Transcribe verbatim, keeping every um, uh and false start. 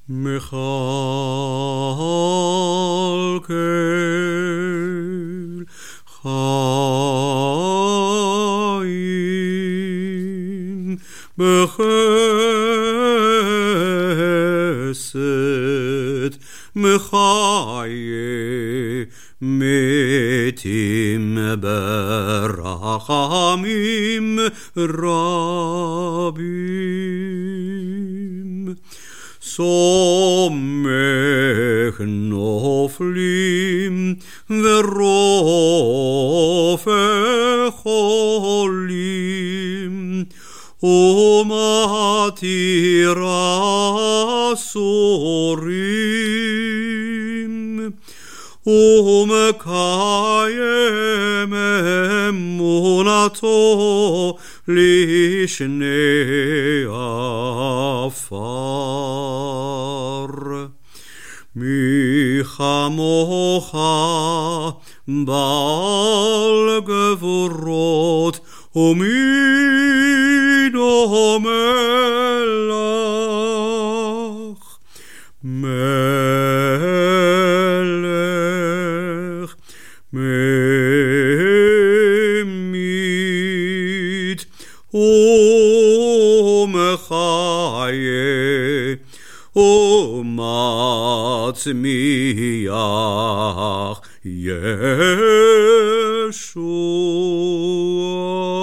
מכלכל חיים בחסד מחיה מתים ברחמים רבים סומך נופלים ורופא חולים ומתיר אסורים ומקיים אמונתו לשני עפר. מי כמוך בעל גבורות ומי דומה לך מלך ממית ומחיה ומצמיח ישוע.